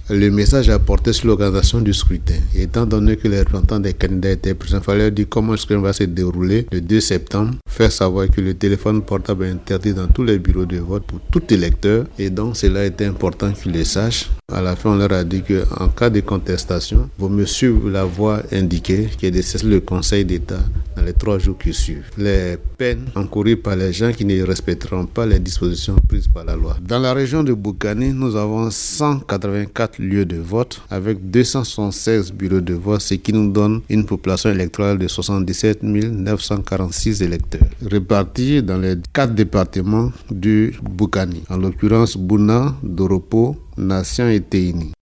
Le message a porté sur l'organisation du scrutin. Et étant donné que les représentants des candidats étaient présents, il fallait dire comment le scrutin va se dérouler le 2 septembre. Faire savoir que le téléphone portable est interdit dans tous les bureaux de vote pour tout électeur. Et donc, cela était important qu'ils le sachent. À la fin, on leur a dit qu'en cas de contestation, il vaut mieux suivre la voie indiquée qui est de saisir le Conseil d'État dans les 3 jours qui suivent. Les peines encourues par les gens qui ne respecteront pas les dispositions prises par la loi. Dans la région de Boukani, nous avons 184 lieux de vote avec 276 bureaux de vote, ce qui nous donne une population électorale de 77 946 électeurs, répartis dans les 4 départements du Boukani, en l'occurrence Bouna, Doropo, Nation et Téini.